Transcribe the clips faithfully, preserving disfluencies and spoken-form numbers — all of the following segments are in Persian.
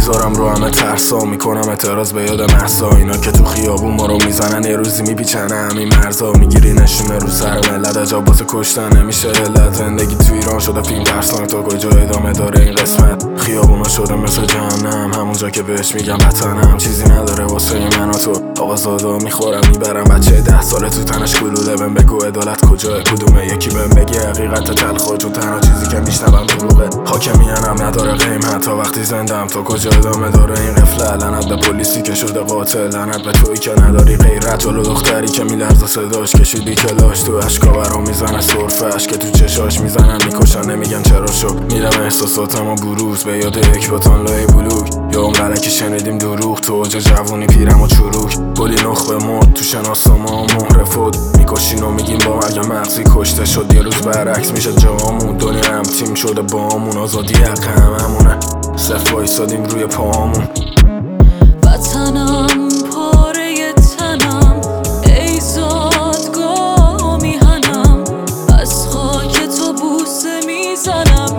میذارم رو همه ترسا، میکنم اعتراض به یاد محسا. اینا که تو خیابون ما رو میزنن یه روزی میپیچن همین مرزا. میگیری نشونه رو سر ملت، عجب واسه کشتن نمیشه علت. زندگی تو ایران شده فیلم ترسناک، تا کجا ادامه داره این قسمت؟ خیابونا شده مثل جهنم، همونجا که بهش میگم وطنم. چیزی نداره واسه من و تو، آقازادا میخورم میبرم بچه ده ساله تو تنش گلوله. بهم بگو عدالت کجاه، کدومه؟ یکی بهم بگی حقیقت تلخه، چون تنها چیزی که میشنوم دروغه. حاکمیانم نداره قیمت تا وقتی زندم، تا کجا ادامه داره این قفله؟ لعنت به پلیسی که شده قاتل، لعنت به تویی که نداری غیرت. جلو دختری که میلرزه صداش، کشیدی کلاش تو اشکا برام میزنه سرفش، که تو چشاش میزنن میکشن نمیگن چرا شد. میرم احساساتم و بروز به یاد یک باتان لای بلوک. یا عمرنه که شنیدیم دروغ، تو اوج جوونی پیرم و چروک. گلی نخبه مرد تو شناسنامه و مهر فوت، میکشین و میگیم با مرگ مغزی کشته شد. یه روز برعکس میشه جامون، دنیا هم تیم شده بامون. آزادی حق هممونه، صف وایسادیم روی پامون. وطنم پاره تنم، ای زادگاه میهنم، از خاک تو بوسه میزنم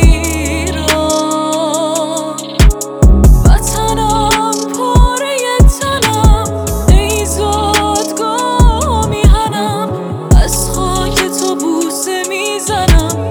ایران. وطنم پاره تنم، ای زادگاه میهنم، از خاک تو بوسه میزنم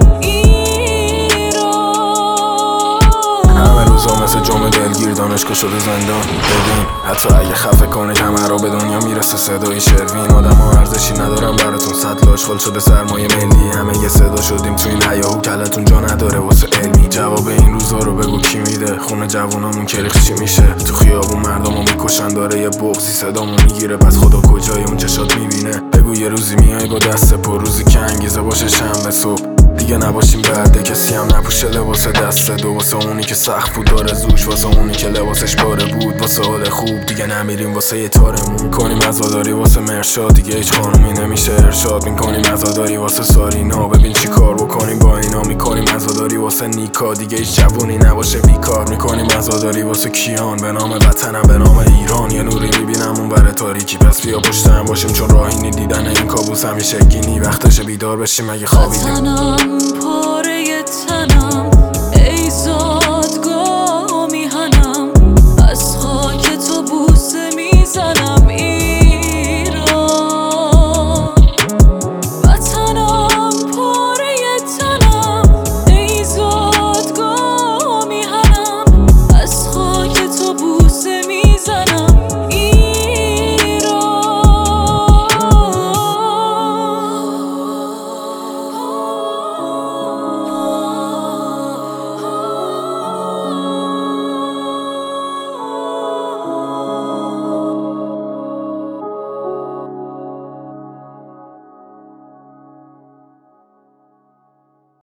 ایران. همه روزا مثل جمعه دلگیر، دانشگاه شده زندان. ببین حتی اگه خفه کنه همه رو به دنیا میرسه صدای شروین. آدم ها ارزشی ندارم براتون، سطل آشغال شده سرمایه ملی. همه یه صدا شدیم تو این هیاهو، کلتون جا نداره واسه علمی. جواب این روزا رو بگو کی میده؟ خونه جوونامون که ریخت چی میشه؟ تو خیابون مردمو میکشن، داره یه بغضی صدامو میگیره. پس خدا کجای اون چشات میبینه؟ بگو یه روزی میای با دست پر، روزی که انگیزه باشه شنبه صبح. دیگه نباشیم برده، کسی هم نپوشه لباس دست دو. واسه اونی که سخت بود داره زوش، واسه اونی که لباسش پاره بود. واسه حال خوب دیگه نمیریم واسه یه تارمون. کنیم عزاداری واسه مرشاد، دیگه هیچ خانومی نمیشه ارشاد. میکنیم عزاداری واسه سارینا، ببین چی کار بکنیم با اینا. میکنیم عزاداری واسه نیکا، دیگه هیچ جوونی نباشه بیکار. میکنیم عزاداری واسه کیان، به نام وطنم به نام ایران. یه نوری میبینم اون بره تاریکی، پس بیا پشت هم باشیم چون راهی نی. دیدن این کابوس همیشه گینی، وقتشه بیدار بشیم اگه خوابیدیم.